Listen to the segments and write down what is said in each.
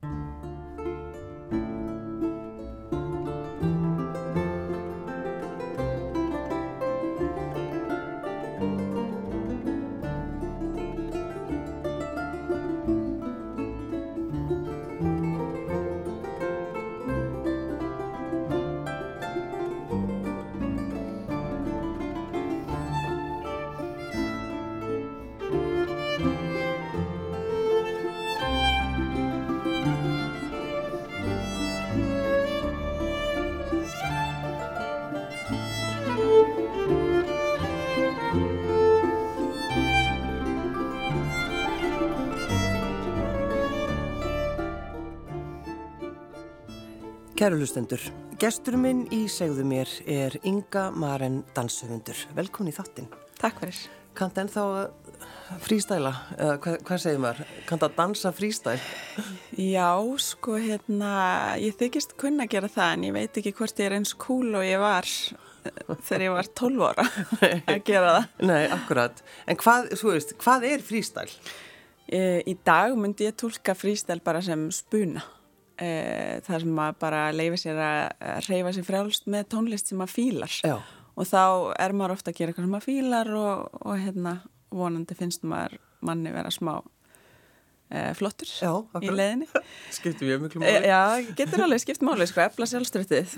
Kæru hlustendur, gestur minn í Segðu mér Inga Maren danshöfundur. Velkomin í þáttinn. Takk fyrir. Kanntu ennþá frístæla? Hvað segir maður? Kanntu að dansa frístæl? Já, sko, ég þykist kunna að gera það en ég veit ekki hvort ég eins cool og ég var þegar ég var 12 ára að gera það. Nei, akkurat. En hvað frístæl? Í dag myndi ég túlka frístæl bara sem spuna. Það sem maður bara leyfi sér að hreyfa sér frjálst með tónlist sem maður fílar. Já. Og þá maður ofta að gera eitthvað sem maður fílar og vonandi finnst manni vera smá flottur í leiðinni. Skiptir mjög miklu máli. Já, getur alveg skipt máli, efla sjálfstraustið.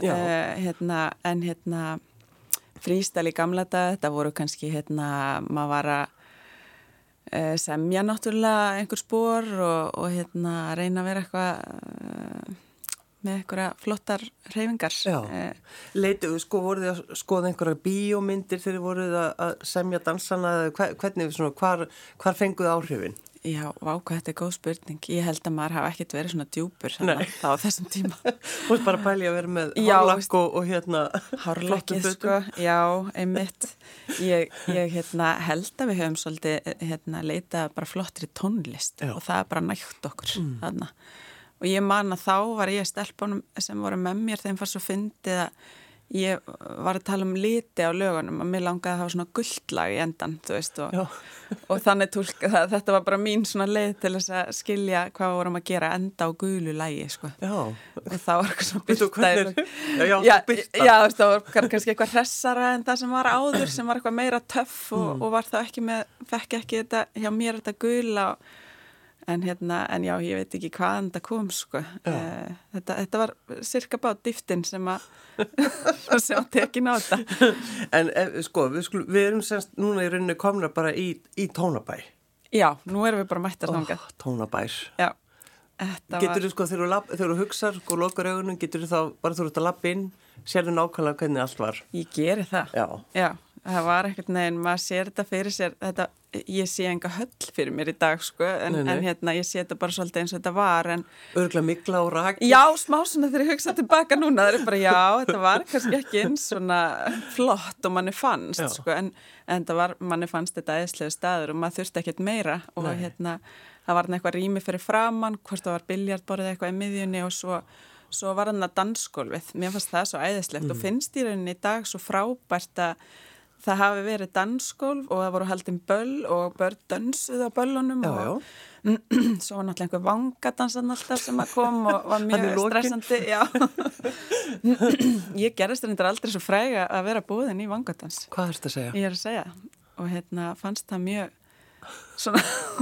Frístæl í gamla dag, þetta voru kannski, maður var að semja náttúrulega einhver spor og reyna að vera eitthvað með einhverja flottar hreyfingar. Leituðu, voruð þið að skoða einhverja bíómyndir þegar þið voruð að semja dansana, hvernig, hvar fenguðu áhrifin? Já, hvað þetta góð spurning. Ég held að maður hafa ekkert verið svona djúpur þá á þessum tíma. Þú veist bara pæli að vera með hárlakk og hárlakkið, sko. Já, einmitt. Ég held að við höfum svolítið leitað bara flottri tónlist og það bara nægt okkur þarna. Og ég man að þá var ég stelpunum sem voru með mér þeim fannst svo fyndið að ég var að tala liti á lögunum að mér langaði að hafa svona gulllag í endan, þú veist, og þannig túlka það, þetta var bara mín svona leið til þess að skilja hvað við vorum að gera enda á gulu lagi, sko. Já. Og það var eitthvað svona byrta. Já, það var kannski eitthvað hressara en það sem var áður, sem var eitthvað meira töff og var það fekk ekki þetta, hjá mér þetta gula en já, ég veit ekki hvaðan þetta kom, sko. Þetta var cirka bát dýftin sem að tekin á þetta. En við erum semst núna í rauninni komna bara í Tónabæ. Já, nú erum við bara mættar þangað. Tónabær. Já. Getur þú þegar þú hugsar og lokar augunum, getur þú þá bara þú ert að labba inn, sérðu nákvæmlega hvernig allt var? Ég geri það. Já. Það var ekkert neginn, maður sér þetta fyrir sér, ég sé enga höll fyrir mér í dag, sko, en ég sé þetta bara svolítið eins og þetta var, en... Örgulega mikla og raki? Já, smá svona þegar ég hugsa tilbaka núna, það bara, já, þetta var kannski ekki eins svona flott og manni fannst, sko, en manni fannst þetta æðislega staður og maður þurfti ekkert meira og það var eitthvað rými fyrir framann, hvort það var biljardborðið eitthvað í miðjunni og svo var það dansgólfið, mér fannst það svo æðislegt og finnst í rauninni í dag svo frábært að það hafi verið dansgólf og það voru haldin böll og börn dönsuð á böllunum og svo var náttúrulega einhver vangadansan alltaf sem að kom og var mjög stressandi. Já. Ég gerðist reyndar aldrei svo fræga að vera boðin í vangadans. Hvað ertu að segja? Ég er að segja og fannst það mjög svona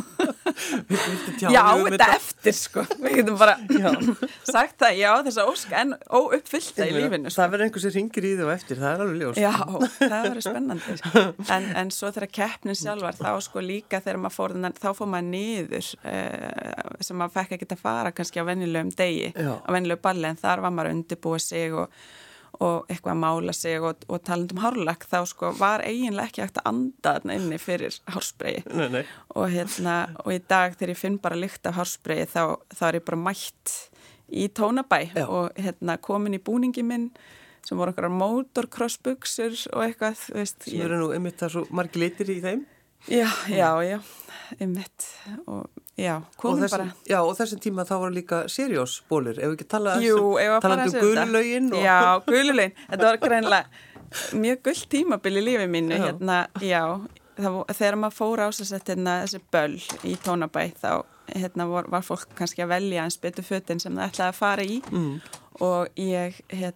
já, þetta eftir, sko við getum bara sagt það, já, þessa ósk en óuppfyllta í lífinu, sko. Það verður einhver sem hringir í þau eftir, það er alveg ljóst. Já, það verður spennandi en svo þegar keppnin sjálfar þá sko líka þegar maður fór þá fór maður niður sem maður fekk ekki að fara kannski á venjulegum degi á venjulegu balli, en þar var maður undirbúið sig og eitthvað að mála sig og talandi hárlakk þá sko var eiginlega ekki hægt að anda þarna inni fyrir hárspreyi og í dag þegar ég finn bara lykt af hárspreyi þá er ég bara mætt í Tónabæ og komin í búningi minn sem voru okkar motorcrossbuxur og eitthvað, þú veist. Sem eru nú einmitt það svo margir litir í þeim? Já, einmitt og já, komum bara. Já, og þessum tíma þá voru líka seriósbólur, ef við ekki talandi gululögin. Já, gululögin, þetta var greinilega mjög gullt tímabil í lífi mínu, þegar maður fór á þessi böll í Tónabæ þá var fólk kannski að velja eins betur fötin sem það ætlaði að fara í og ég,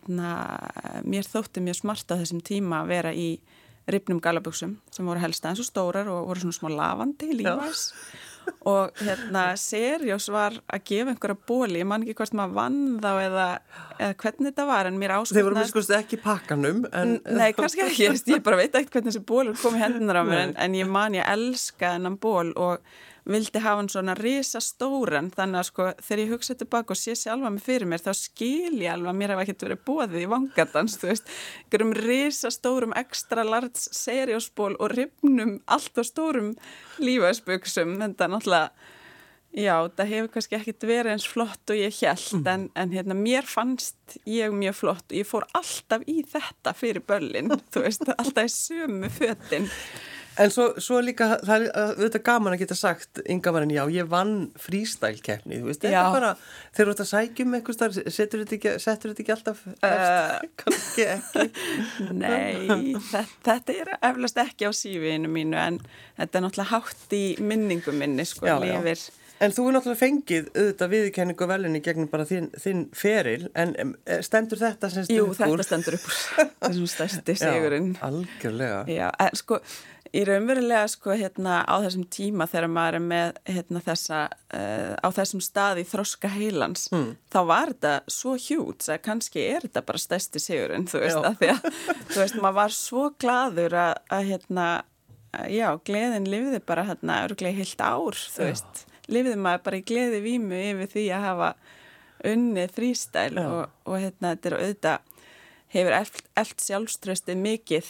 mér þótti mjög smart á þessum tíma að vera í rifnum gallabuxum sem voru helst aðeins og stórar og voru svona smá lavandi lífæs og Seriós var að gefa einhverja bóli, ég man ekki hvort maður vann þá eða hvernig þetta var en mér áskotnaði. Þeir voru miskusti ekki pakkanum en... Nei, kannski ekki, ég bara veit ekkert hvernig þessi bólur kom í hendunar á mér en ég man ég elska þennan ból og vildi hafa hann svona risastóran þannig að sko þegar ég hugsa tilbaka og sé sjálfa mig fyrir mér þá skil ég alveg að mér hef ekkert verið boðið í vangadans, þú veist, einhverjum risastórum extra large Seriósból og rifnum allt og stórum lífæsbuxum, þetta náttúrulega, já, það hefur kannski ekkert verið eins flott og ég hélt en mér fannst ég mjög flott og ég fór alltaf í þetta fyrir böllin, þú veist, alltaf í sömu fötin. En svo líka, það er auðvitað gaman að geta sagt, Inga-Marín, já, ég vann freestyle-keppni, þú veist, þetta er bara, þegar þú ert að sækjum einhvers þar, settur þetta ekki alltaf eftir, kannski ekki? Nei, þetta er eflaust ekki á CV-inu mínu, en þetta er náttúrulega hátt í minningum minni, sko, lifir. En þú er náttúrulega fengið auðvitað viðurkenningu velinni gegnum bara þinn feril, en stendur þetta sem stendur? Jú, þetta stendur upp úr þessum stærsti sigurinn. Já, algjörlega. Já, sko, í raunverulega sko á þessum tíma þegar maður er með þessa á þessum staði í þroska heilans þá var þetta svo hjút að kannski er þetta bara stærsti sigurinn þú veist að því að þú veist maður var svo glaður að já gleðin lifði bara örugglega heilt ár þú veist lifði maður bara í gleði vímu yfir því að hafa unnið freestyle og þetta er auðvitað hefur elt sjálfströstið mikið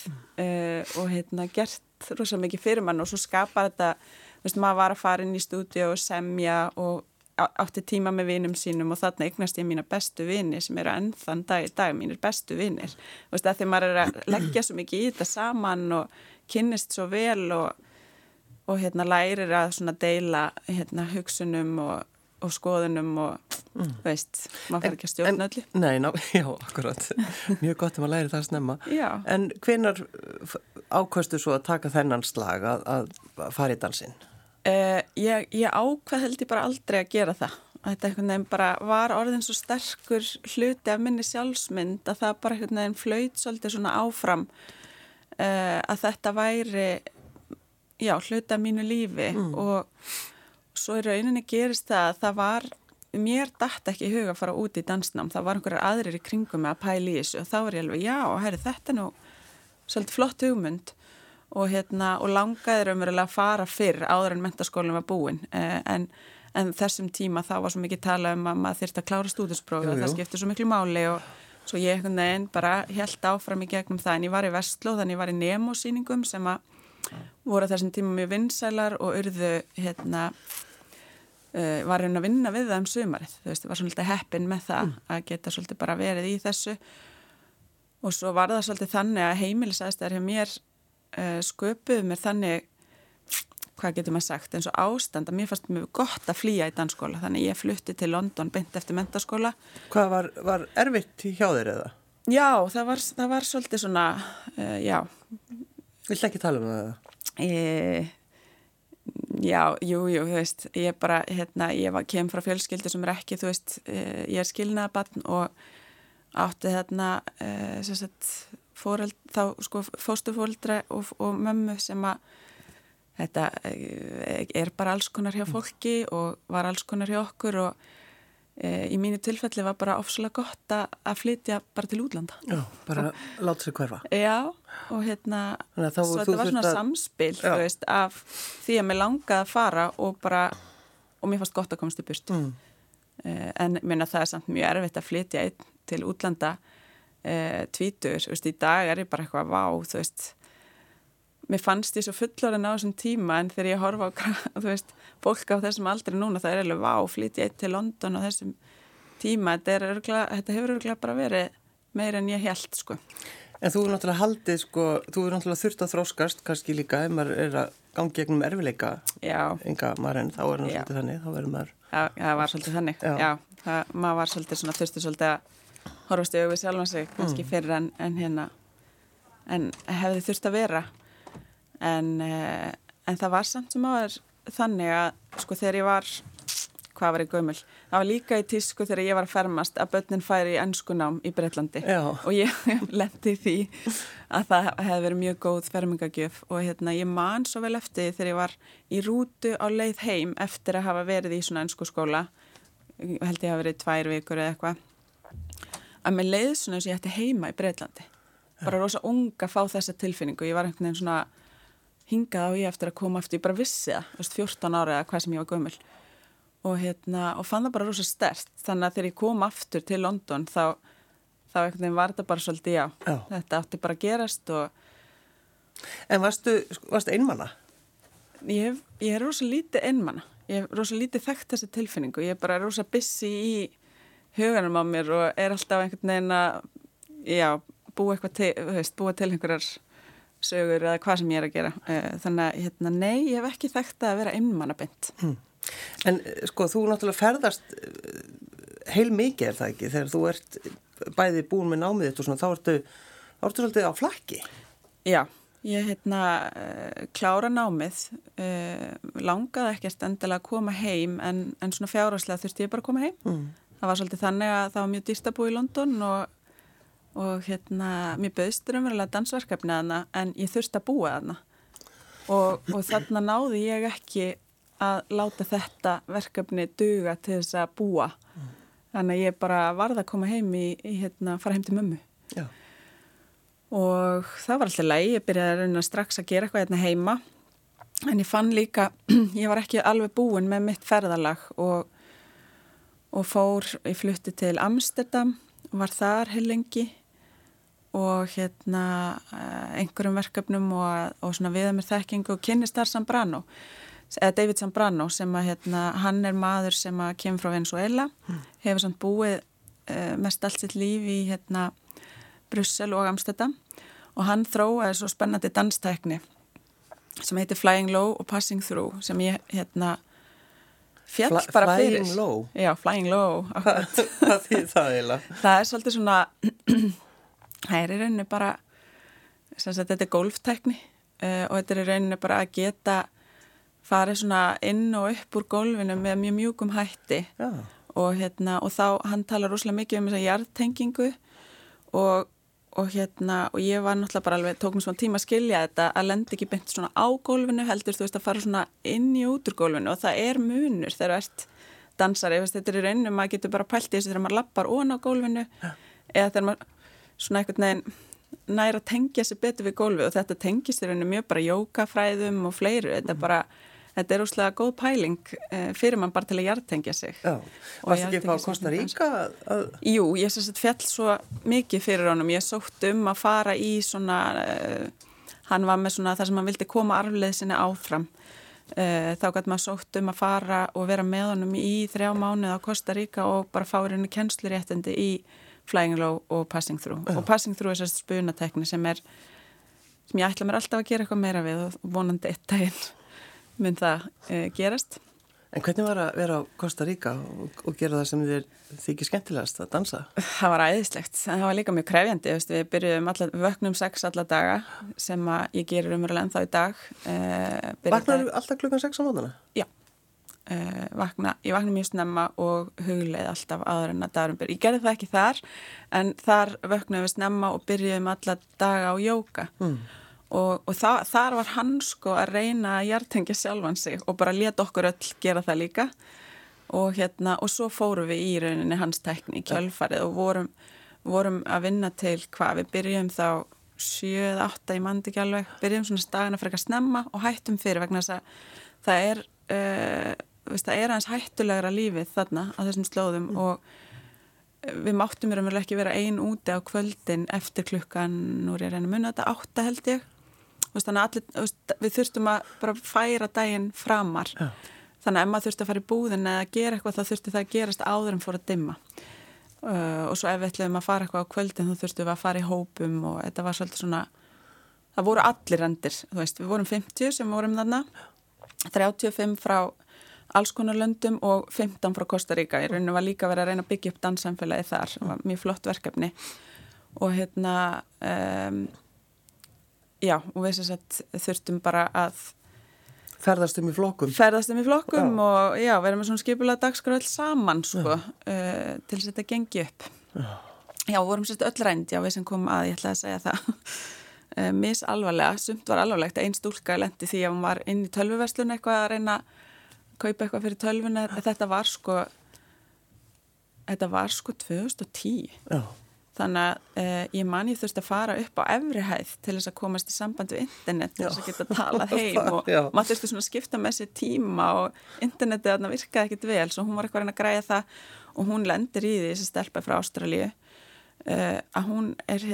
og gert rosa mikið fyrir mann og svo skapar þetta, þú veist, maður var að fara inn í stúdíu og semja og átti tíma með vinum sínum og þarna eignast ég mína bestu vini sem eru enn þann dag í dag, mínir bestu vinir. Þú veist, að því maður er að leggja svo mikið í þetta saman og kynnist svo vel og lærir að svona deila hugsunum og skoðunum og veist, maður fyrir ekki að stjórna öllu. Nei, já, akkurat. Mjög gott að maður læri það snemma. Já. En hvenær ákvaðstu svo að taka þennan slag að fara í dansinn? Ég ákvað held ég bara aldrei að gera það. Þetta einhvern veginn bara var orðin svo sterkur hluti af minni sjálfsmynd að það bara einhvern veginn flaut svolítið svona áfram að þetta væri, já, hluti af mínu lífi og svo í rauninni gerist það að það var, mér datt ekki í huga að fara út í dansnám, það var einhverjar aðrir í kringum með að pæla í þessu og þá var ég alveg, já, herri, þetta er nú svolítið flott hugmynd og langaði raunverulega að fara fyrr áður en menntaskólinn var búinn, en þessum tíma þá var svo mikið talað um að maður þyrfti að klára stúdentspróf og það skipti svo miklu máli og svo ég einhvern veginn bara hélt áfram í gegnum það en ég var í Vestló, þannig ég var í Nemo-sýningum sem að voru þessum tíma mjög vinsælar og urðu var að vinna við það sumarið, þú veist, ég var svolítið heppin með það að geta svolítið bara verið í þessu og svo var það svolítið þannig að heimilisaðstæður hjá mér sköpuðu mér þannig, hvað getur maður sagt, eins og ástand að mér fannst mjög gott að flýja í dansskóla, þannig ég flutti til London beint eftir menntaskóla. Hvað var erfitt hjá þér eða? Já, það var svolítið svona, já. Viltu ekki tala um það? Já, jú, þú veist, ég bara, ég kem frá fjölskyldu sem er ekki, þú veist, ég er skilnaðarbarn og átti þá sko fósturforeldra og mömmu sem að þetta er bara alls konar hjá fólki og var alls konar hjá okkur og í mínu tilfelli var bara ofsalega gott að flytja bara til útlanda. Já, bara láta sig hverfa. Já, og svo þetta var svona samspil, þú veist, af því að mér langaði að fara og mér fannst gott að komast í burtu. En minna það er samt mjög erfitt að flytja einn til útlanda tvítur, þú veist, í dag er ég bara eitthvað vá, þú veist, mér fannst ég svo fullorðin á þessum tíma en þegar ég horfa á, þú veist, fólk á þessum aldri núna, það er alveg vá, flytja eitt til London á þessum tíma, þetta hefur örugglega bara verið meira en ég hélt, sko. En þú er náttúrulega haldið, sko, þú er náttúrulega þurft að þróskast, kannski líka, ef maður er að gangi gegnum erfileika, Inga-Marín, þá er náttúrulega þannig, þá verður maður... Já, það var svolítið þannig, maður var svolítið svona, þurfti svolítið að horfast í augu við sjálfan sig, kannski fyrir en hefði þurft að vera. En það var samt sem áður þannig að sko þegar ég var hvað var ég gömul. Það var líka í tísku þegar ég var að fermast að börnin færi í enskunám í Bretlandi og ég lenti í því að það hefði verið mjög góð fermingagjöf og ég man svo vel eftir þegar ég var í rútu á leið heim eftir að hafa verið í svona enskuskóla, held ég hafa verið 2 vikur eða eitthvað, að mér leið svona eins og ég ætti heima í Bretlandi. Bara rosa ung að fá þessa tilfinningu. Ég var einhvern veginn svona hingað á ég eftir að koma aftur, ég bara vissi það, 14 ára eða hvað sem ég var gömul. Og fann það bara rosa sterkt. Þannig að þegar ég kom aftur til London þá einhvern veginn var þetta bara svolítið, já. Þetta átti bara að gerast En varstu einmana? Ég er rosa lítið einmana. Ég er rosa lítið þekkt þessi tilfinningu. Ég er bara rosa busy í huganum á mér og er alltaf einhvern veginn að, já, búa til einhverjar sögur eða hvað sem ég er að gera. Þannig að, nei, ég hef ekki þekkt að vera einmana beint. En sko, þú náttúrulega ferðast heil mikið það ekki, þegar þú ert bæði búin með námið þitt og svona, þá ertu svolítið á flakki. Já, ég klára námið, langaði ekkert endilega að koma heim en svona fjárhagslega þurfti ég bara að koma heim. Það var svolítið þannig að það var mjög dýrt að búa í London og mér bauðst raunverulega dansverkefni þarna en ég þurfti að búa þarna og þarna náði ég ekki að láta þetta verkefni duga til þess að búa. Þannig að ég bara varð að koma heim fara heim til mömmu. Já. Og það var alltaf leið, ég byrjaði strax að gera eitthvað heima, en ég fann líka, ég var ekki alveg búin með mitt ferðalag og ég flutti til Amsterdam og var þar heil lengi og einhverjum verkefnum og svona við mér þekkingu og kynnist þar Zambrano. David Zambrano sem hann er maður sem kemur frá Venezuela, hefur samt búið mest allt sitt líf í Brussel og Amsterdam og hann þróaði svo spennandi danstækni sem heitir Flying Low og Passing Through sem ég fjall bara fyrir. Flying Low? Já, Flying Low. Hvað þýðir það eiginlega? Það er svolítið svona, það er í rauninni bara, þetta er golftækni og þetta er í rauninni bara að geta farið svona inn og upp úr gólfinu með mjög mjúkum hætti og þá hann talar rosalega mikið þessa jarðtengingu og ég var náttúrulega bara alveg, tók mér svona tíma að skilja þetta að lenda ekki beint svona á gólfinu heldur að fara svona inn í út úr gólfinu og það er munur þegar þú ert dansari, þetta er í rauninu, maður getur bara pælt í þessu þegar maður lappar ofan á gólfinu eða þegar maður svona einhvern veginn nær að tengja sig betur við gólfi og þetta tengist í rauninu mjög bara jókafræðum og fleiru, þetta er óslega góð pæling fyrir mann bara til að jarðtengja sig. Já, varst ekki á Costa Rica? Jú, ég fjall svo mikið fyrir honum. Ég sótt að fara í svona, hann var með svona það sem hann vildi koma arfleið sinni áfram. Þá gæti maður sótt að fara og vera með honum í 3 mánuði á Costa Rica og bara fá henni kennsluréttindi í Flying Low og Passing Through. Og Passing Through er þessi spunatekni sem ég ætla mér alltaf að gera eitthvað meira við og vonandi eitt daginn mun það gerast. En hvernig var að vera á Costa Rica og gera það sem þér þykir skemmtilegast að dansa? Það var æðislegt, en það var líka mjög krefjandi. Við vöknum 6 alla daga sem ég gerir umverulega ennþá í dag. Vaknar þú alltaf klukkan 6 á mótana? Já, ég vakna mjög snemma og hugleið alltaf áður en að dagurum byrja. Ég gerði það ekki þar, en þar vöknum við snemma og byrjuðum alla daga á jóka. Og þar var hann sko að reyna að jarðtengja sjálfan sig og bara leta okkur öll gera það líka og svo fórum við í rauninni hans tækni í kjölfarið og vorum að vinna til við byrjum þá 7-8 í mandi ekki alveg, byrjum svona dagana frekar snemma og hættum fyrir vegna þess að það er aðeins hættulegra lífið þarna á þessum slóðum og við máttum ekki vera ein úti á kvöldin eftir klukkan, nú er ég að reyna að muna þetta 8 held ég. Þannig að við þurftum að bara færa daginn framar. Já. Þannig að ef maður þurfti að fara í búðin eða að gera eitthvað þá þurfti það að gerast áður en fór að dimma. Og svo ef við ætlum að fara eitthvað á kvöldin þá þurftum við að fara í hópum og þetta var svolítið svona, það voru allir rendir, við vorum 50 sem vorum þarna, 35 frá alls konar löndum og 15 frá Costa Rica. Í rauninu var líka verið að reyna að byggja upp danssamfélagi þar, það var mjög flott verkefni og já, og við þurftum bara að Ferðast í flokkum. Og já, verðum við svona skipulega dagskrá öll saman, sko, til þess að þetta gengi upp. Já, vorum sérst öll rænd, já, við sem komum að, ég ætlaði að segja það. Misalvarlega, sumt var alvarlegt, ein stúlka lenti því að hún var inn í tölvuverslun eitthvað að reyna að kaupa eitthvað fyrir tölvuna. Þetta var sko 2010. Já. Þannig að ég þurfti að fara upp á efri hæð til þess að komast í samband við internet til þess að geta talað heim og maður þurfti svona að skipta með sér tíma og internetið þarna virkaði ekkert vel, svo hún var eitthvað að reyna að græja það og hún lendir í því, þessi stelpa frá Ástralíu, að hún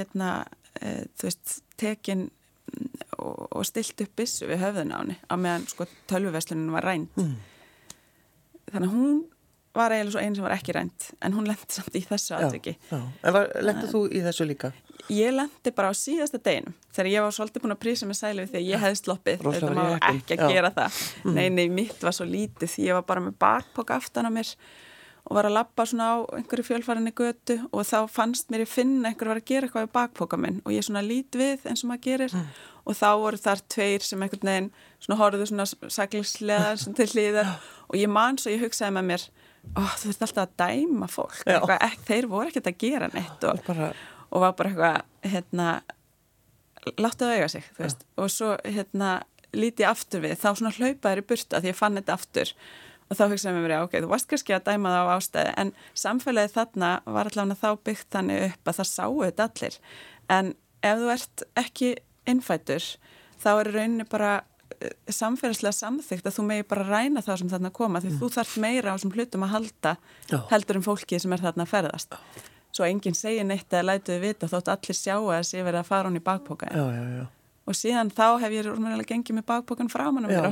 tekin og stilt upp byssu við höfðun á henni á meðan sko tölvuverslunin var rænd. Þannig að hún var eiginlega svo einu sem var ekki rænt, en hún lendi samt í þessu atviki. En lendi þú í þessu líka? Ég lendi bara á síðasta deginum, þegar ég var svolítið búin að prísa mig sæli við því að ég hefði sloppið, þetta má ekki að gera það. Nei, mitt var svo lítið því ég var bara með bakpoka aftan á mér og var að labba svona á einhverju fjölfarinni götu og þá fannst mér ég finna einhver var að gera eitthvað í bakpoka minn og ég svona lít við eins og maður gerir og þá voru þar tveir sem einhvern veginn svona horfðu svona sakleyslega til hlýðar og ég man svo ég hugsaði með mér þú veist alltaf að dæma fólk þeir voru ekkert að gera neitt og var bara eitthvað láttu það eiga sig þú veist og svo líti aftur við þá svona hlaupaður í burtu því ég fann þetta aftur og þá hugsaði með mér ok, þú varst kannski að dæma það á ástæði en samfélagið þarna var allavega þá byggt þannig upp að það sáu þetta allir en ef þú ert ekki innfættur þá rauninni bara samfélagslega samþykkt að þú megi bara ræna það sem þarna koma því þú þarft meira á þessum hlutum að halda heldur fólkið sem þarna að ferðast svo enginn segir neitt eða lætuði vita þótt allir sjá að þessi verið að fara hún í bakpoka og síðan þá hef ég rúmlega gengið með bakpokan framan á mér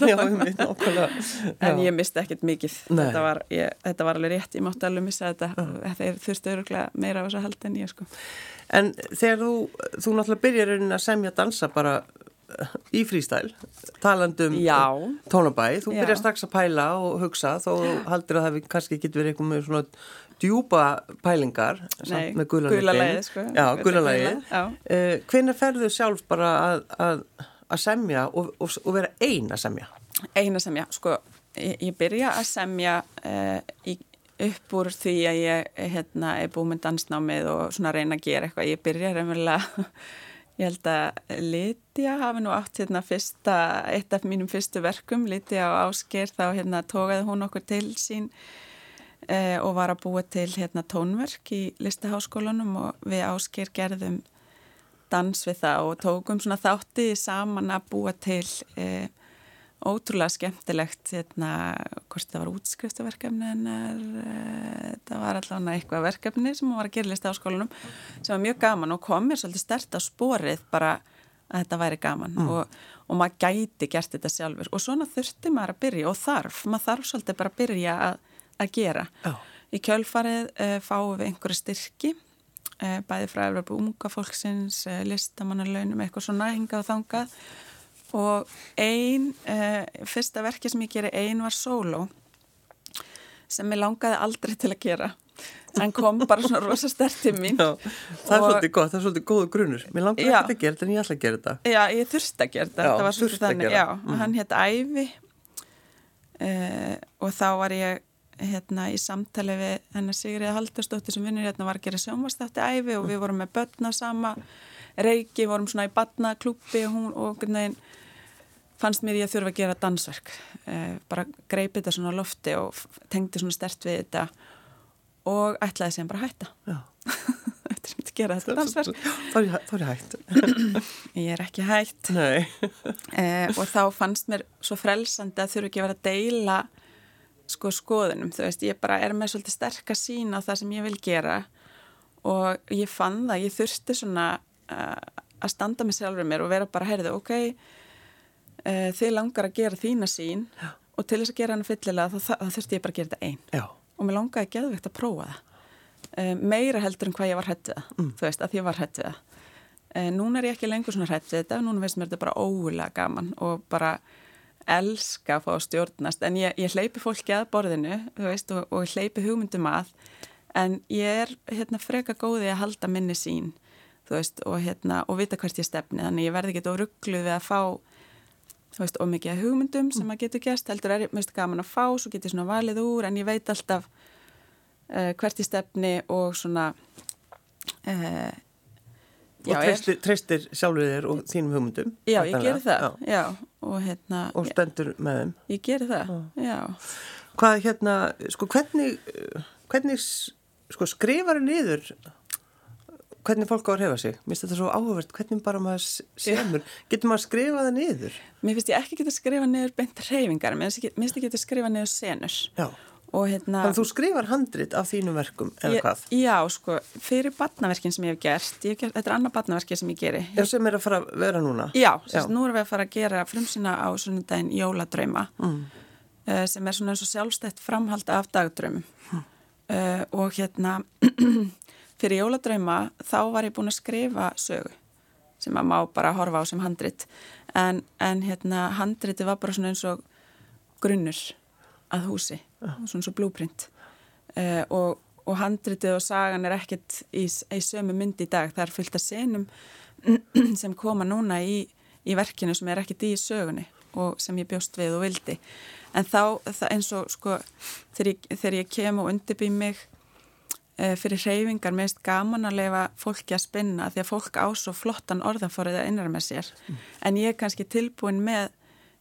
en ég misti ekkert mikið þetta var alveg rétt, ég mátti alveg missa þetta þeir þurftu örugglega meira á þessu haldi en ég sko. En þegar þú náttúrulega byrjar að semja dansa bara í freestyle, talandum tónabæ, þú byrjar strax að pæla og hugsa, þó haldir að það kannski getur verið eitthvað með svona djúpa pælingar samt með gulalagið sko. Gulalagið hvenær ferðu sjálf bara að semja og vera ein að semja? Ein að semja, sko ég byrja að semja upp úr því að ég er búin með dansnámið og svona reyna að gera eitthvað, ég byrja raunverulega ég held að Lydia hafi nú átt eitt af mínum fyrstu verkum, Lydia á Ásgeir, þá tókaði hún okkur til sín og var að búa til tónverk í Listaháskólanum og við Ásgeir gerðum dans við það og tókum svona þátti saman að búa til ótrúlega skemmtilegt hvort það var útskriftaverkefni en það var allavega eitthvað verkefni sem var að gera í Listaháskólanum sem var mjög gaman og kom mér svolítið sterkt á sporið bara að þetta væri gaman og maður gæti gert þetta sjálfur og svona þurfti maður að byrja og maður þarf svolítið bara að byrja að gera. Í kjölfarið fáum við einhverju styrki bæði frá Evrópu unga fólksins listamannalaunum, eitthvað svona hingað og þangað og fyrsta verki sem ég geri var sóló sem ég langaði aldrei til að gera en kom bara svona rosa sterkt til mín það er svolítið gott, það er svolítið góður grunnur mér langaði ekki að gera þetta en ég ætla að gera þetta ég þurfti að gera þetta var svolítið þannig hann hét Ævi og þá var ég í samtali við hennar Sigriði Halldórsdóttir sem vinnur var að gera sjónvarpsþátti Ævi og við vorum með börn á sama reiki, vorum svona í barnaklúbbi og hún fannst mér ég að þurfa að gera dansverk bara greip þetta svona á lofti og tengdi svona sterkt við þetta og ætlaði sem bara að hætta eftir sem þetta gera þetta dansverk þá er ég hætt ég er ekki hætt og þá fannst mér svo frelsandi að þurfa ekki að vera að deila skoðunum, þú veist, ég bara með svolítið sterk að sýna á það sem ég vil gera og ég fann það, ég þurfti svona að standa með sjálfur mér og vera bara heyrðu, ok þið langar að gera þína sín og til þess að gera hana fyllilega þá þurfti ég bara að gera þetta einn og mér langaði geðveikt að prófa það meira heldur en hvað ég var hrædd við það þú veist, að ég var hrædd við það núna er ég ekki lengur svona hrædd við þetta núna veist mér þetta bara ógulega gaman og bara elska að fá að stjórnast en ég hleypi fólki að borðinu þú veist, og hleypi hugmyndum að en ég er freka góði að halda minni sín þú veist, og vita hvert ég stefni þannig ég verði ekki rugluð við að fá þú veist, og mikið hugmyndum sem að getur gerst, heldur mér gaman að fá, svo getur svona valið úr, en ég veit alltaf hvert í stefni og svona og treystir sjálfur þér og þínum hugmyndum. Já, ég geri það, já. Og stendur með þeim. Ég geri það, já. Hvað sko hvernig sko skrifar niður hvernig fólk á að hreyfa sig? Mér finnst þetta svo áhugavert, hvernig bara maður semur. Getur maður skrifað það niður? Mér finnst ég ekki geta skrifað niður beint hreyfingar, mér finnst ég geta skrifað niður senur. Já. Og þannig að þú skrifar handrit af þínum verkum, eða hvað? Já, sko, fyrir barnaverkin sem ég hef gert, þetta annað barnaverki sem ég geri. Já, sem að fara að vera núna? Já, nú erum við að fara að gera frumsýna á sunnudaginn Jóladrauma, sem svona eins og sjálfstætt framhald af dagdraumum. Og fyrir Jóladrauma þá var ég búin að skrifa sögu, sem að má bara horfa á sem handrit. En handriti var bara svona eins og grunnur að húsi, svona svo blueprint og handritið og sagan ekkert í sömu mynd í dag, það fullt af senum sem koma núna í verkinu sem ekkert í sögunni og sem ég bjóst við og vildi, en þá eins og sko þegar ég kem og undirbý mig fyrir hreyfingar, mér finnst gaman að leyfa fólki að spinna því að fólk á svo flottan orðaforrið að innra með sér, en ég kannski tilbúin með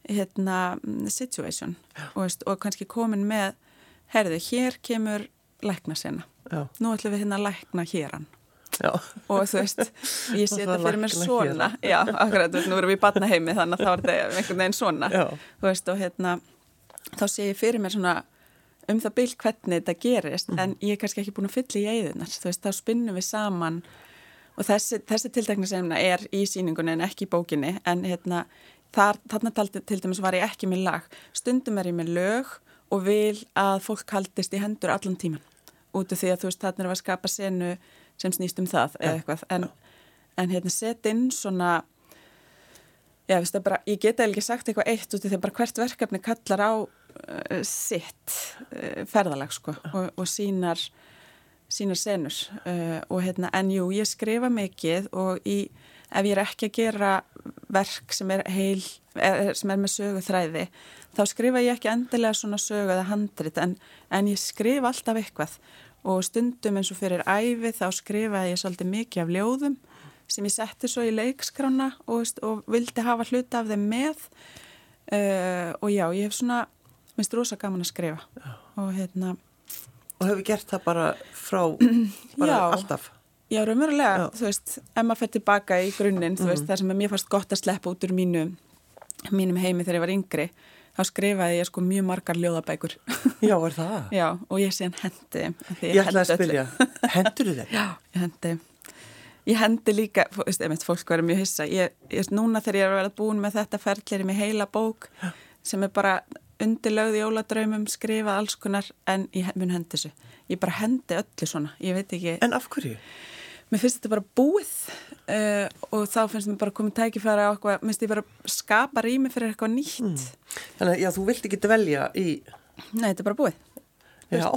situation og kannski komin með hér kemur læknasena. Nú ætlum við að lækna héran. Já. Og þú veist, ég sé þetta fyrir mér svona. Já, akkurat, nú erum við í barnaheimi þannig að þá þetta einhvern veginn svona. Já. Þú veist, og þá sé ég fyrir mér svona það bil hvernig þetta gerist, en ég kannski ekki búin að fylla í eyðunar. Þú veist, þá spinnum við saman og þessi tiltekna semna í sýningunni en ekki í bókinni, en þarna til dæmis var ég ekki með lag. Stundum ég með lög og vil að fólk haldist í hendur allan tíman. Út af því að þú veist, þarna við að skapa senu sem snýst það eða eitthvað. En set inn svona, veist það bara, ég geta ekki sagt eitthvað eitt út af því að bara hvert verkefni kallar á sitt ferðalag sko og sínar senur. En jú, ég skrifa mikið og ef ég ekki að gera verk sem sem með söguþræði, þá skrifa ég ekki endilega svona sögu eða handrit, en ég skrifa alltaf eitthvað og stundum eins og fyrir ævi þá skrifaði ég svolítið mikið af ljóðum sem ég setti svo í leikskrána og vildi hafa hluta af þeim með og já, ég hef svona, minnst rosa gaman að skrifa. Og hefur gert það bara frá alltaf? Já, raunverulega, þú veist, ef maður fer tilbaka í grunninn, þú veist, það sem mér fannst gott að sleppa út úr mínum heimi þegar ég var yngri, þá skrifaði ég sko mjög margar ljóðabækur. Já, er það? Já, og ég síðan hendi. Ég ætlaði að spyrja, hendur þeim? Já, ég hendi. Ég hendi líka, þú veist, fólk verður mjög hissa. Núna þegar ég verið búin með þetta ferli með heila bók, sem bara undirlögð í Jóladraumum, skrifað alls konar, en ég mun hendi þessu. Ég bara hendi öllu svona, ég veit ekki. En af hverju? Mér finnst þetta bara búið og þá finnst mér bara komið tækifæri á eitthvað, mér finnst ég bara skapa rými fyrir eitthvað nýtt. Þannig að já, þú vilt ekki dvelja í... Nei, þetta er bara búið. Já.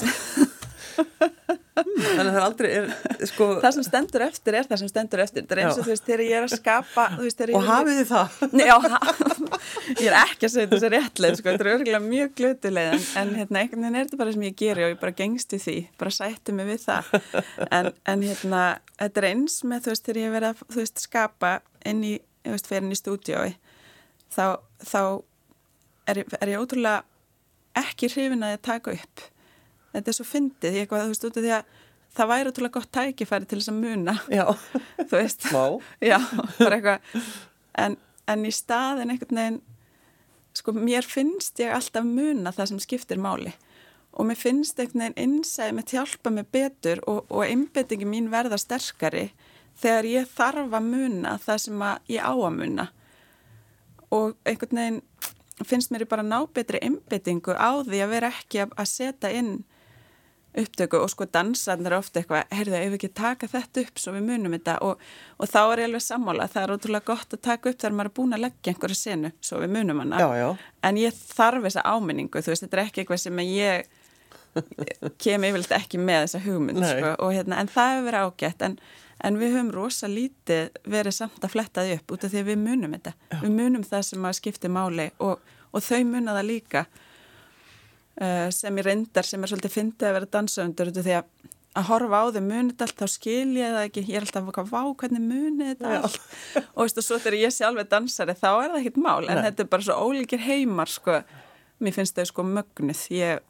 Þannig að það aldrei sko... Það sem stendur eftir er það sem stendur eftir. Það eins og þú veist, þegar ég að skapa... Veist, og hafið þið það? Nei, já, ég ekki að segja þessi réttleið, sko. Þetta er örgulega mjög glötuleið, en einhvern veginn þetta bara sem ég geri og ég bara gengst við því, bara sætti mig við það. En þetta eins með, þú veist, þegar ég verið að, þú veist, skapa inn í, þú veist, fyrir inn í stúdíói, þá er ég ótrúlega ekki hrifin að ég taka upp. Þetta er svo fyndið, ég eitthvað, þú veist, út af því að það væri ótrúlega gott tækifæri til þess að muna. Já. Þú veist. Má. Já, bara eitthvað. En í staðin einhvern veginn, sko, mér finnst ég alltaf muna það sem skiptir máli. Og mér finnst einhvern veginn innsæði með hjálpa mig betur og einbeitingi mín verða sterkari þegar ég þarf að muna það sem ég á að muna. Og einhvern veginn finnst mér bara ná betri einbeitingu á því að vera ekki að setja inn upptöku og sko dansarnir ofta eitthvað, heyrðu, ef við ekki taka þetta upp svo við munum þetta og þá er ég alveg sammála, það er ótrúlega gott að taka upp þegar maður er búin að leggja einhverju senu svo við munum hana, já. En ég þarf þessa áminningu, þú veist, þetta er ekki eitthvað sem ég kem yfirleitt ekki með þessa hugmynd sko, og en það hefur verið ágætt en við höfum rosa lítið verið samt að fletta því upp út af því að við munum þetta. Við munum það sem að skipti máli og þau muna það líka sem ég reyndar sem svolítið fyndið að vera dansöfundur út af því að horfa á þau munið allt, þá skil ég það ekki, ég alltaf vá, hvernig munið þetta allt og svo þegar ég sé alveg dansari þá það ekkert mál, en þetta bara svo ólíkir heimar sko, mér finnst þau sko mögnuð,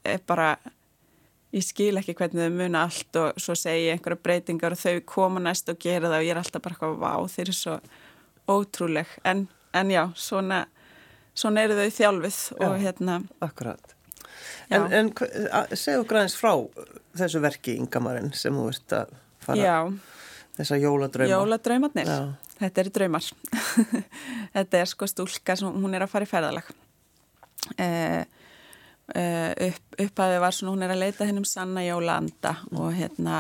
ég skil ekki hvernig þau muna allt og svo segi ég einhverja breytingar og þau koma næst og gera það og ég alltaf bara vá, þeir svo ótrúleg, en já, svona eru þau þjálfuð og Akkurat. En segðu græns frá þessu verki Inga-Maren sem þú ert að fara þessa jóladrauma. Jóladraumarnir, þetta eru draumar. Þetta sko stúlka sem hún að fara í ferðalag. Upphafið var svona, hún að leita hennum sanna jólaanda og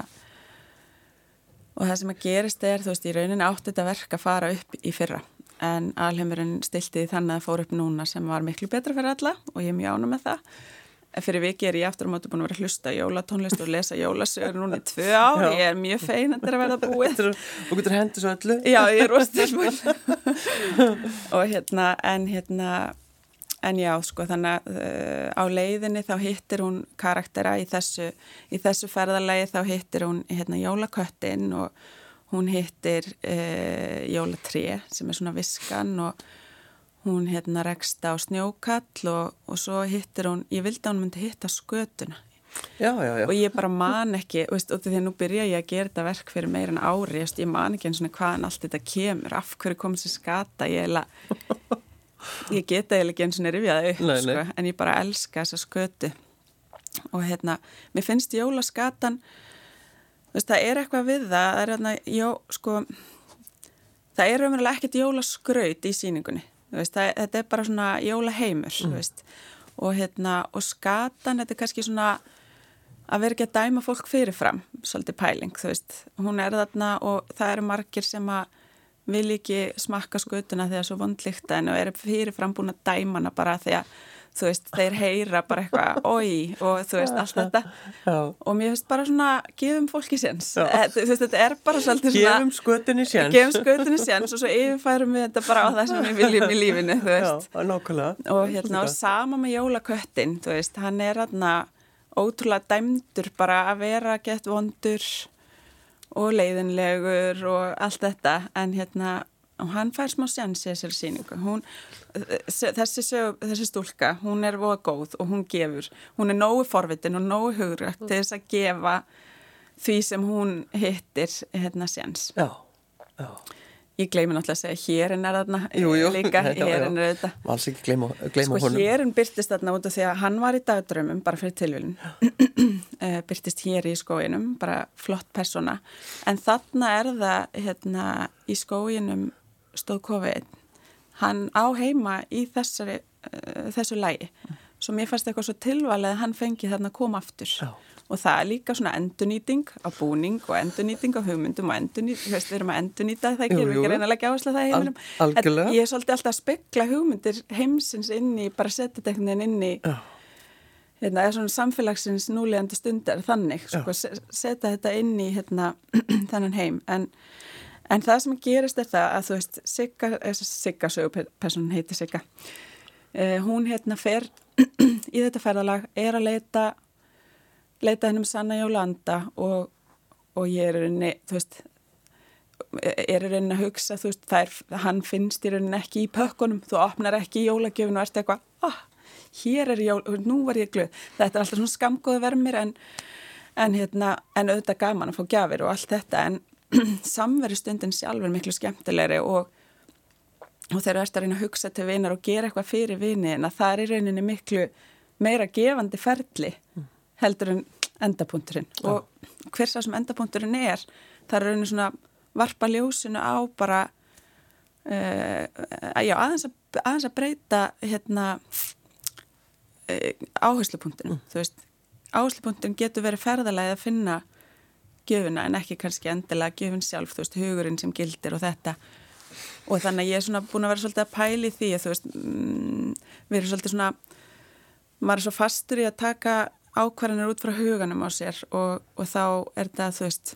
og það sem að gerist þú veist, í rauninni átti þetta verk að fara upp í fyrra. En alheimurinn stilti þannig að fór upp núna sem var miklu betra fyrir alla og ég mjög ánum með það. Fyrir viki ég aftur á móti búin að vera að hlusta jólatónlist og lesa jólasögur núna í 2 ár. Ég mjög fein að þetta verða búið. Þú getur hendur svo öllu. Já, ég rosa tilbúin. Og en já, sko, þannig að á leiðinni þá hittir hún karaktera í þessu ferðalagi, þá hittir hún jólaköttin og hún hittir jólatré sem svona viskan og hún rekst á snjókall og svo hittir hún, ég vildi að hún myndi hitta skötuna. Já. Og ég bara man ekki, veist, og því að nú byrja ég að gera þetta verk fyrir meira en ári, ég man ekki eins og hvaðan allt þetta kemur, af hverju kom þessi skata, ég geta ekki eins og rifjaði upp, sko, en ég bara elska þessa skötu. Og mér finnst jólaskatan, veist, það eitthvað við það, það raunverulega ekkert jólaskraut í sýningunni. Veist, þetta bara svona jólaheimur veist. Og skatan, þetta kannski svona að vera ekki að dæma fólk fyrirfram svolítið pæling, þú veist hún þarna og það eru margir sem að vil ekki smakka skutuna þegar svo vondlíkta en eru fyrirfram búin að dæma hana bara því að þú veist, þeir heyra bara eitthvað og þú veist, allt þetta og mér finnst bara svona, gefum fólki séns þú veist, þetta bara svolítið svona gefum skötunni séns og svo yfirfærum við þetta bara á það sem við viljum í lífinu, þú veist nákvæmlega og sama með jólaköttin, þú veist, hann þarna ótrúlega dæmdur bara að vera gett vondur og leiðinlegur og allt þetta, en og hann fær smá séns í þessari sýningu. Þessi stúlka, hún voða góð og hún gefur. Hún nógu forvitin og nógu hugrækt til þess að gefa því sem hún hittir séns. Já. Ég gleymi náttúrulega að segja hérin þarna líka. Hérin þetta. Alls ekki gleyma honum. Sko hérin byrtist þarna út af því að hann var í dagdraumum bara fyrir tilvílun. Byrtist hér í skóginum, bara flott persóna. En þarna það í skóginum stóð Kofið. Hann á heima í þessu lagi. Svo mér fannst eitthvað svo tilvalið að hann fengi þarna að koma aftur. Já. Og það líka svona endurnýting á búning og endurnýting á hugmyndum og endurnýting, við erum að endurnýta það ekki, við erum að leggja áherslu á það í heiminum. Algjörlega. Ég svolítið alltaf að spekla hugmyndir heimsins inn í, bara setja þetta einhvern veginn inn í, svona samfélagsins núlíðandi stundar, þannig, sko, setja þetta inn í þennan heim. En það sem gerist það að þú veist, Sigga sögupersonin heitir Sigga, hún fer í þetta ferðalag, að leita hennum sanna jólanda og ég rauninni, þú veist, rauninni að hugsa, þú veist, hann finnst í rauninni ekki í pökkunum, þú opnar ekki í jólagjöfinu og ert eitthvað, hér jól, nú var ég glöð. Þetta alltaf svona skamgóðu vermir en auðvitað gaman að fá gjafir og allt þetta, en samverustundin sjálf miklu skemmtilegri og þegar þú ert að reyna að hugsa til vinar og gera eitthvað fyrir vini en að það í rauninni miklu meira gefandi ferli heldur en endapunkturinn og hver sá sem endapunkturinn það rauninni svona varpa ljósinu á bara aðeins að breyta áherslupunktinu, þú veist áherslupunkturinn getur verið ferðalagið að finna gjöfuna en ekki kannski endilega gjöfun sjálf, þú veist, hugurinn sem gildir og þetta og þannig að ég svona búin að vera svolítið að pæli því að þú veist, við erum svolítið svona maður svo fastur í að taka ákvarðanir út frá huganum á sér og þá þetta, þú veist,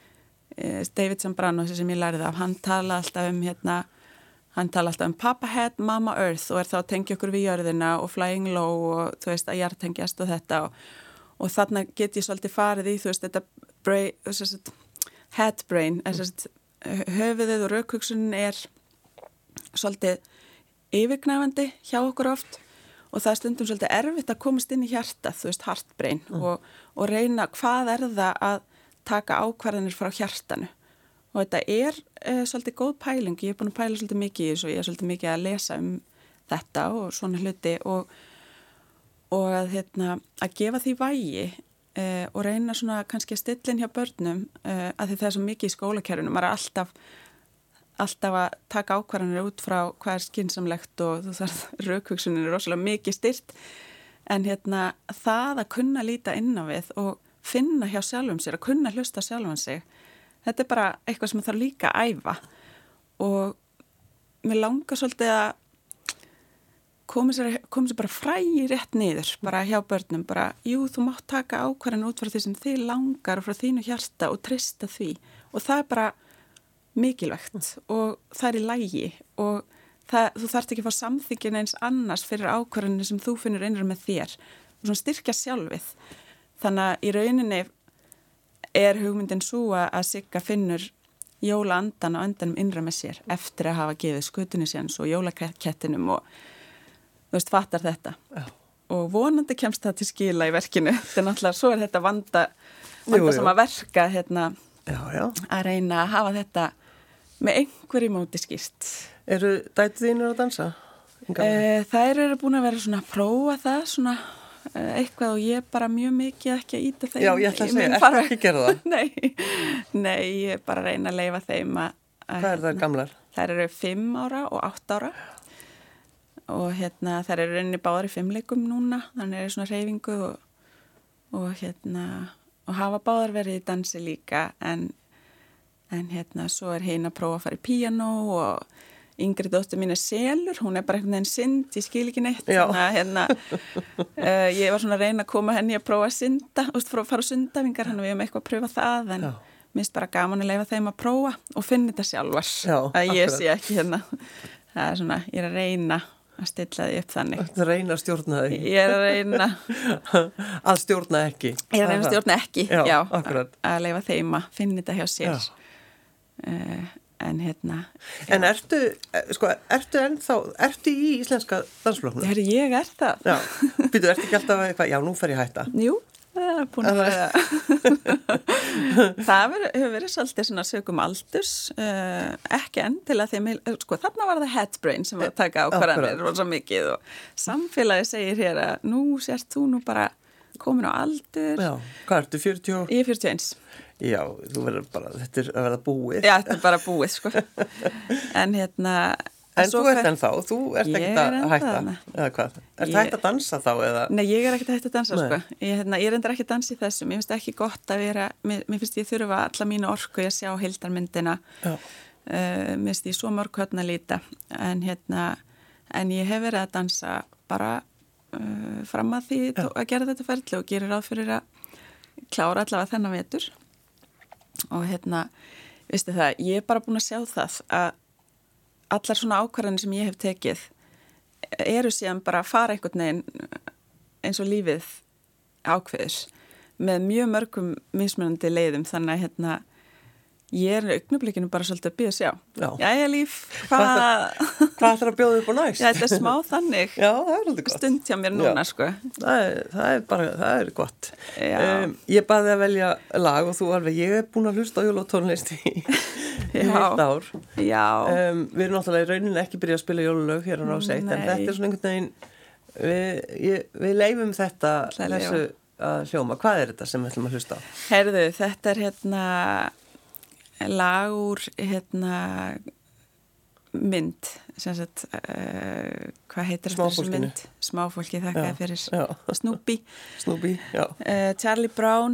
David Zambrano sem ég lærið af, hann tala alltaf um Papa Head, Mama Earth og þá að tengja okkur við jörðina og Flying Low og þú veist að jarðtengjast og þetta og þarna get ég svolítið farið í, þú veist, þetta head brain, höfuðið og rökhugsunin svolítið yfirgnæfandi hjá okkur oft og það stundum svolítið erfitt að komast inn í hjarta, þú veist, heart brain og reyna hvað það að taka ákvarðanir frá hjartanu og þetta svolítið góð pæling, ég búin að pæla svolítið mikið í þessu og ég svolítið mikið að lesa þetta og svona hluti og að gefa því vægi og reyna svona kannski að stilla inn hjá börnum að því það svo mikið í skólakerfinu, maður alltaf að taka ákvarðanir út frá hvað skynsamlegt og þú þarf rökhugsunin rosalega mikið styrt en það að kunna líta inn á við og finna hjá sjálfum sér, að kunna hlusta sjálfum sig, þetta bara eitthvað sem þarf líka að æfa og mér langar svolítið að koma sér bara frægi rétt niður, bara hjá börnum, bara, jú, þú mátt taka ákvarðan út frá því sem þið langar og frá þínu hjarta og treysta því og það bara mikilvægt og það í lagi og þú þarft ekki að fá samþykkjun eins annars fyrir ákvarðanir sem þú finnur innra með þér og svona styrkja sjálfið. Þannig að í rauninni hugmyndin svo að Sigga finnur jólaandan á endanum innra með sér eftir að hafa gefið skutunni séns og jólakettinum og þú veist, fattar þetta. Já. Og vonandi kemst það til skila í verkinu. Þetta náttúrulega, svo þetta vanda sem að verka að reyna að hafa þetta með einhverju móti skýrt. Eru dætur þínir að dansa? Þær eru búin að vera svona að prófa það svona eitthvað og ég bara mjög mikið ekki að íta þeim. Já, ég ætla að segja, ertu ekki að gera það? Nei, ég bara reyna að leyfa þeim að... Hvað það gamlar? Þær eru 5 ára og 8 ára og þær eru reyni báðar í 5 leikum núna, þannig er svona hreyfingu og hafa báðar verið í dansi líka en svo hin að prófa að fara í píanó og yngri dóttir mín selur, hún bara einhvern veginn synd, ég skil ekki neitt þannig að ég var svona að reyna að koma henni að prófa að synda og fara á sundavingar, hann við höfum eitthvað að pröfa það en minnst bara gaman að leyfa þeim að prófa og finna þetta sjálfar að ég sé ekki það er svona, ég er að reyna að stilla því upp þannig. Þú reyna að stjórna því? Ég er að reyna að stjórna ekki? Ég er að reyna að stjórna ekki, já að leyfa þeim að finna þetta hjá sér En ertu í íslenska dansflokknum? Ég er það. Já, ertu ekki alltaf eitthvað, já, nú fer ég hætta. Jú, það er búin að vera. Það hefur verið svolítið svona sögum aldurs, ekki endilega þeim, þarna var það headbrain sem var að taka ákvarðanir og svo mikið og samfélagi segir hér að nú sérst þú nú bara komin á aldur. Já, hvað ertu, 40? Ég er 41. Já, þú verður bara, þetta er að verða búið. Já, þetta er bara búið, sko. En En þú ert ennþá, þú ert ekkert að hætta, eða hvað? Ertu hægt að dansa þá, eða? Nei, ég er ekkert að hætta að dansa, sko. Ég er endur ekki að dansa í þessum. Ég finnst ekki gott að vera, mér finnst ég þurfa alla mínu orku að sjá heildarmyndina. Mér finnst ég svo mörg höfn að líta. En ég hef verið að dansa bara fram að því að gera þetta ferli og gerir ráð fyrir að klára allavega þennan vetur. Og veistu það, ég er bara búin að sjá það að allar svona ákvarðanir sem ég hef tekið eru síðan bara að fara einhvern veginn eins og lífið ákveður með mjög mörgum mismunandi leiðum þannig að ég er augnablikinu bara svolítið að bíða sjá. Jæja líf, hvað ætlar að bjóða upp á næst? Já, þetta er smá þannig. Já, það er alveg gott. Stund hjá mér núna, sko. Það er gott. Ég baði að velja lag og þú alveg, ég er búin að hlusta á jólatónlist í heilt ár. Já. Við erum náttúrulega í rauninni ekki byrjað að spila jólulög hér á Rás 1, en þetta er svona einhvern veginn, við leifum þetta þessu að hljóma. Hvað er þetta sem við ætlum að hlusta á? Heyrðu, þetta er lag úr mynd sem sagt hvað heitir þessu mynd? Smáfólki, þakkaði fyrir Snoopy, já. Charlie Brown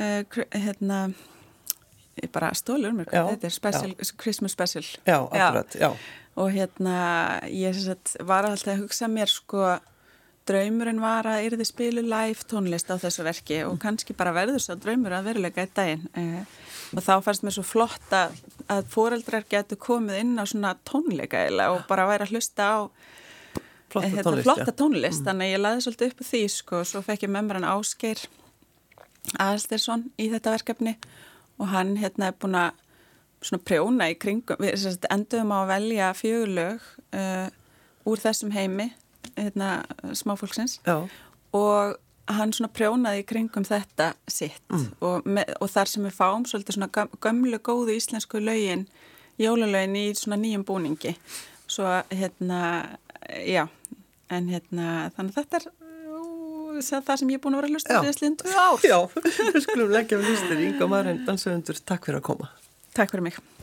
bara stólur mér hvað þetta er special, Christmas special akkurat, já. Og ég sem sagt var alltaf að hugsa mér sko draumurinn var að yrði spilu live tónlist á þessu verki og kannski bara verður svo draumur að veruleika í daginn og þá fannst mér svo flott að foreldrar getur komið inn á svona tónleika og bara væri að hlusta á flotta tónlist þannig að ég laði svolítið upp á því sko, svo fekk ég með mér hann Ásgeir Aðalsteinsson í þetta verkefni og hann er búin að svona prjóna í kringum, við enduðum á að velja 4 lög úr þessum heimi smáfólksins og hann svona prjónaði í kringum þetta sitt og þar sem við fáum svolítið svona gömlu góðu íslensku lögin, jólalögin í svona nýjum búningi svo já en þannig að þetta það sem ég er búin að vera að hlusta síðastliðin 2 ár. Já, við skulum leggja við hlustir. Inga Maren, dansöfundur, takk fyrir að koma. Takk fyrir mig.